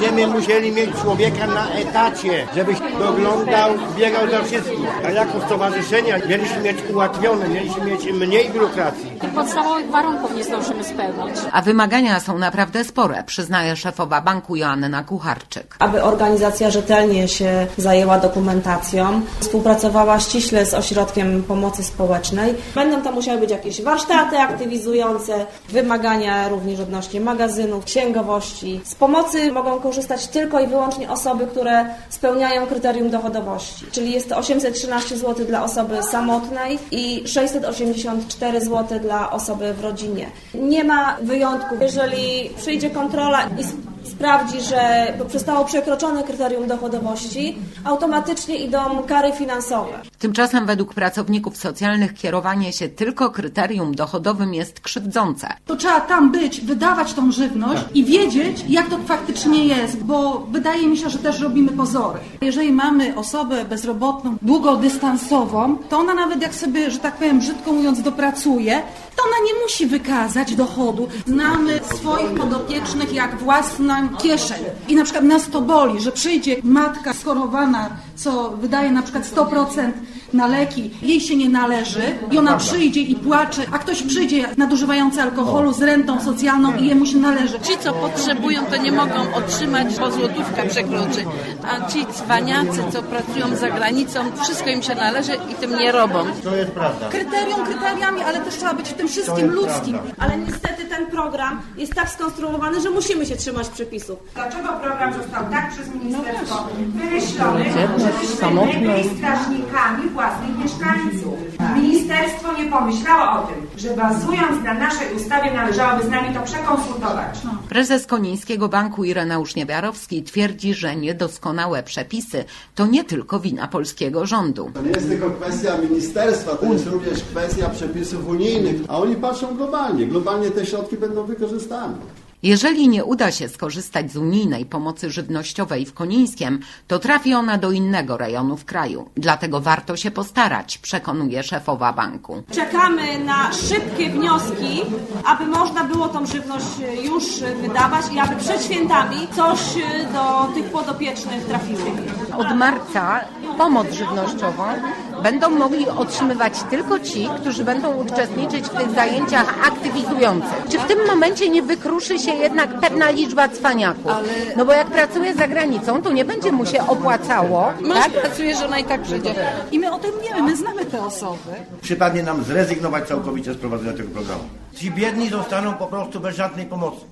Będziemy musieli mieć człowieka na etacie, żebyś doglądał, biegał za wszystkim. A jako stowarzyszenia mieliśmy mieć ułatwione, mieliśmy mieć mniej biurokracji. Tych podstawowych warunków nie zdążymy spełnić. A wymagania są naprawdę spore, przyznaje szefowa banku Joanna Kucharczyk. Aby organizacja rzetelnie się zajęła dokumentacją, współpracowała ściśle z Ośrodkiem Pomocy Społecznej. Będą tam musiały być jakieś warsztaty aktywizujące, wymagania również odnośnie magazynów, księgowości. Z pomocy mogą korzystać tylko i wyłącznie osoby, które spełniają kryterium dochodowości, czyli jest to 813 zł dla osoby samotnej i 684 zł dla osoby w rodzinie. Nie ma wyjątków. Jeżeli przyjdzie kontrola i sprawdzi, że zostało przekroczone kryterium dochodowości, automatycznie idą kary finansowe. Tymczasem według pracowników socjalnych kierowanie się tylko kryterium dochodowym jest krzywdzące. To trzeba tam być, wydawać tą żywność i wiedzieć, jak to faktycznie jest, bo wydaje mi się, że też robimy pozory. Jeżeli mamy osobę bezrobotną, długodystansową, to ona nawet jak sobie, że tak powiem, brzydko mówiąc, dopracuje, to ona nie musi wykazać dochodu. Znamy swoich podopiecznych jak własną kieszeń. I na przykład nas to boli, że przyjdzie matka schorowana, co wydaje na przykład 100% na leki, jej się nie należy i ona przyjdzie i płacze, a ktoś przyjdzie nadużywający alkoholu z rentą socjalną i jemu się należy. Ci, co potrzebują, to nie mogą otrzymać, bo złotówka przekroczy. A ci cwaniacy, co pracują za granicą, wszystko im się należy i tym nie robią. To jest prawda. Kryteriami, ale też trzeba być w tym wszystkim ludzkim. Ale niestety ten program jest tak skonstruowany, że musimy się trzymać przepisów. Dlaczego program został tak przez ministerstwo wymyślony, żebyśmy nie byli strażnikami własnych mieszkańców? Ministerstwo nie pomyślało o tym, że bazując na naszej ustawie należałoby z nami to przekonsultować. Prezes Konińskiego Banku Ireneusz Niewiarowski twierdzi, że niedoskonałe przepisy to nie tylko wina polskiego rządu. To nie jest tylko kwestia ministerstwa, to jest również kwestia przepisów unijnych, a oni patrzą globalnie. Globalnie te środki będą wykorzystane. Jeżeli nie uda się skorzystać z unijnej pomocy żywnościowej w Konińskiem, to trafi ona do innego rejonu w kraju. Dlatego warto się postarać, przekonuje szefowa banku. Czekamy na szybkie wnioski, aby można było tą żywność już wydawać i aby przed świętami coś do tych podopiecznych trafiło. Od marca pomoc żywnościową będą mogli otrzymywać tylko ci, którzy będą uczestniczyć w tych zajęciach aktywizujących. Czy w tym momencie nie wykruszy się jednak pewna liczba cwaniaków? No bo jak pracuje za granicą, to nie będzie mu się opłacało. Mąż pracuje, żona i tak przyjdzie. I my o tym wiemy, my znamy te osoby. Przypadnie nam zrezygnować całkowicie z prowadzenia tego programu. Ci biedni zostaną po prostu bez żadnej pomocy.